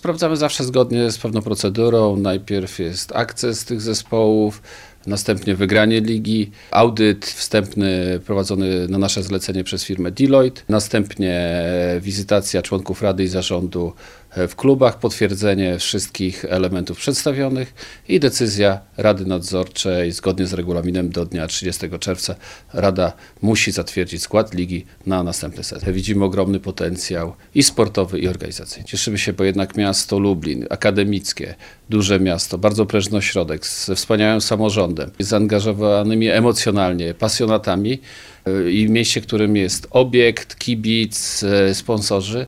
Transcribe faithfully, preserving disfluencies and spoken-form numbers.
sprawdzamy zawsze zgodnie z pewną procedurą. Najpierw jest akces tych zespołów, następnie wygranie ligi, audyt wstępny prowadzony na nasze zlecenie przez firmę Deloitte, następnie wizytacja członków rady i zarządu w klubach, potwierdzenie wszystkich elementów przedstawionych i decyzja Rady Nadzorczej zgodnie z regulaminem do dnia trzydziestego czerwca. Rada musi zatwierdzić skład ligi na następny sezon. Widzimy ogromny potencjał i sportowy, i organizacyjny. Cieszymy się, bo jednak miasto Lublin, akademickie, duże miasto, bardzo prężny ośrodek ze wspaniałym samorządem, zaangażowanymi emocjonalnie, pasjonatami i mieście, którym jest obiekt, kibic, sponsorzy.